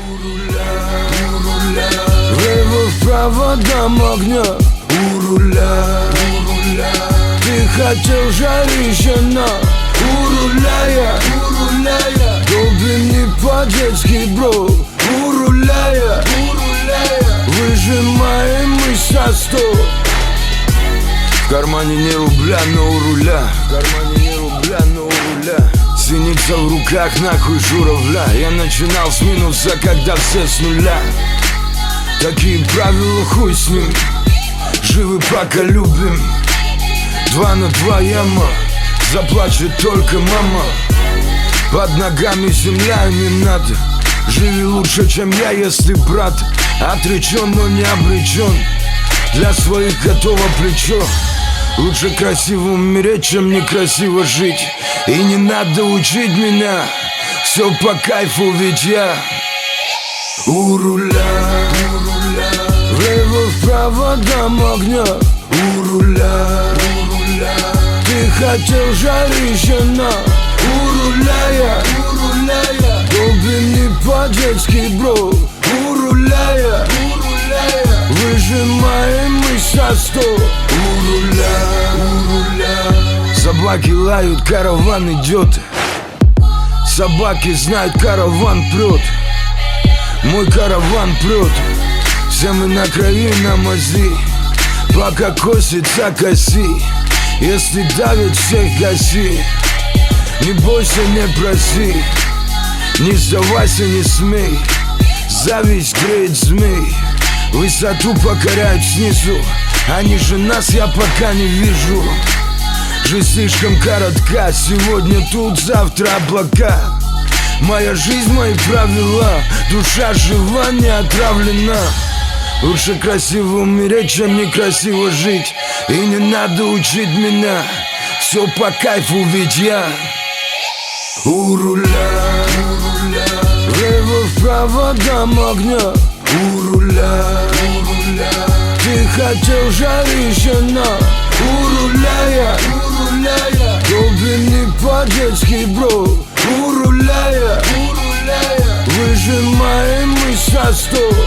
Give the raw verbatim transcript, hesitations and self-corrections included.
У руля, у руля, влево-вправо дам огня. У руля, у руля, ты хотел жарища, но у руля я, у руля я, долбим не по-детски, бро. У руля я, у руля я, выжимаем мы со сто. В кармане не рубля, но у руля. В кармане не рубля, но у руля. Синица в руках, нахуй журавля. Я начинал с минуса, когда все с нуля. Такие правила, хуй с ним. Живы пока любим. Два на два яма, заплачет только мама. Под ногами земля, и не надо. Живи лучше, чем я, если брат отречен, но не обречен. Для своих готово плечо. Лучше красиво умереть, чем некрасиво жить. И не надо учить меня, все по кайфу, ведь я у руля, у руля, влево-вправо дам огня. У руля, у руля, ты хотел жарища, но у руля я, у руля я, долбим не по-детски, бро. У руля я, у руля я, выжимаем мы со сто. У руля, у руля, собаки лают, караван идет. Собаки знают, караван прет. Мой караван прет. Все мы на крови, на мази. Пока косится, коси. Если давит, всех гаси. Не бойся, не проси. Не сдавайся, не смей. Зависть греет змей. Высоту покоряют снизу. Они же нас я пока не вижу. Жизнь слишком коротка. Сегодня тут, завтра облака. Моя жизнь, мои правила. Душа жива, не отравлена. Лучше красиво умереть, чем некрасиво жить. И не надо учить меня, все по кайфу, ведь я у руля, у руля, влево-вправо дам огня. У руля, у руля, ты хотел жарища, но у руля я, у руля я, долбим не по-детски, бро. У руля я, у руля я, выжимаем мы со сто.